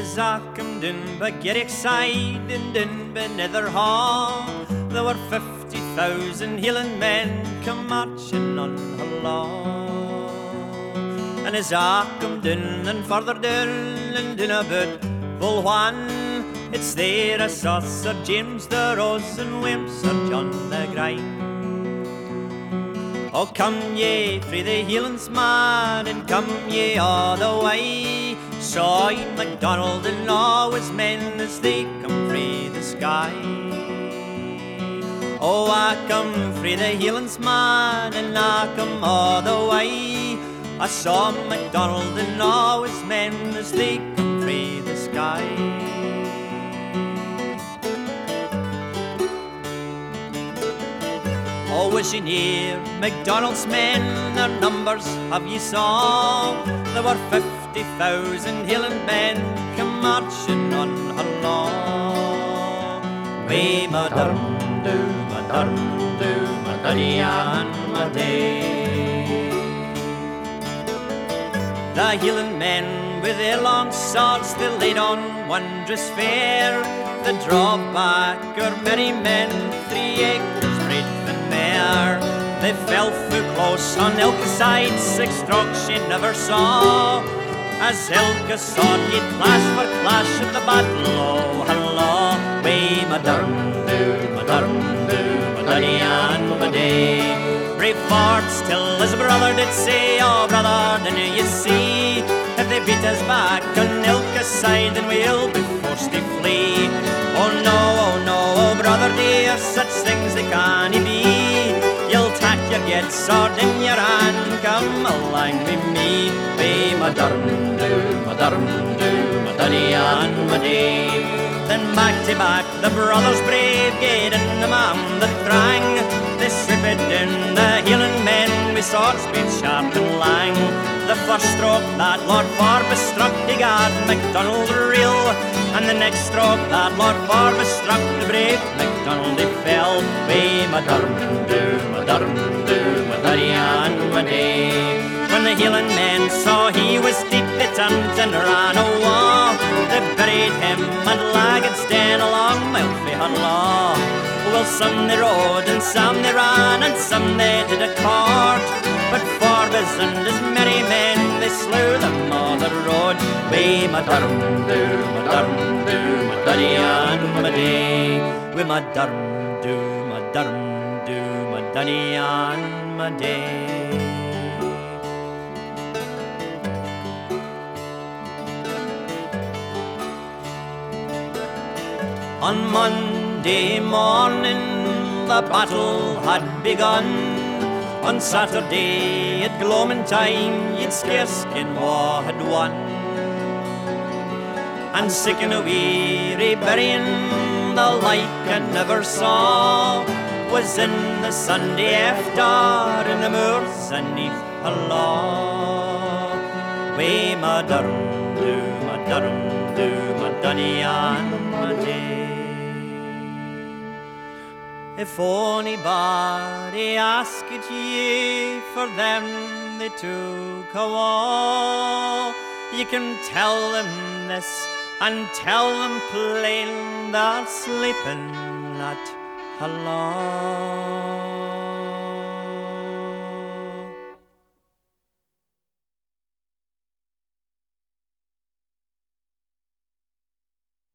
As I come down by Garrick side and down by Netherhall, there were 50,000 Hieland men come marching on the law. And as I come down and further down and down about Bulwan, it's there I saw Sir James the Rose and William Sir John the Grime. Oh, come ye frae the Hielands, man, and come ye all the way. Saw MacDonald and all his men as they come frae the sky. Oh, I come frae the Hielands, man, and I come all the way. I saw MacDonald and all his men as they come frae the sky. Oh, was ye near MacDonald's men? Their numbers have ye saw? There were 50,000 Hieland men come marching on her law. Way ma durn-do, ma durn-do, ma dunny and ma day. The Hieland men with their long swords they laid on wondrous fair. The drawback are merry men, 3 acres breadth and mere. They fell full close on ilka side, 6 strokes she never saw. As ilka saw he'd clash for clash at the battle, oh hello. Way ma durn-do, ma durn-do, ma dunny and ma day. Brave Ford still his brother did say, oh brother, dinna you see, if they beat us back on ilka side, then we'll be forced to flee. Oh no, oh brother dear, such things they can't be. You'll tack your get sword in your hand, come along with me. Be ma durn-do, ma durn-do, ma dunny and ma day. Then back to back the brothers brave gaed in the man that thrang. They stripped in the Hieland men with swords being sharp and lang. The first stroke that Lord Forbes struck he got MacDonald reel, and the next stroke that Lord Forbes struck the brave MacDonald he fell. Way ma durn-do, ma durn-do, ma dunny and ma day. When the Hieland men saw he was deep, they turned and ran awa. They buried him and Laggards den along Milfy Law. Well, some they rode and some they ran and some they did a court, but Forbes and his merry men they slew them all the road. Way ma durn-do, ma durn-do, ma dunny and ma day. Way ma durn-do, ma durn-do, ma dunny and ma day. On Monday morning the battle had begun. On Saturday at gloaming time you'd scarce ken wha had won. And sick and a weary burying the like I never saw was in the Sunday after in the moors aneath a law. Way ma durn-do, ma durn-do, ma dunny and ma day. If onybody asked ye for them they took a war, you can tell them this and tell them plain they're sleeping at Hallow.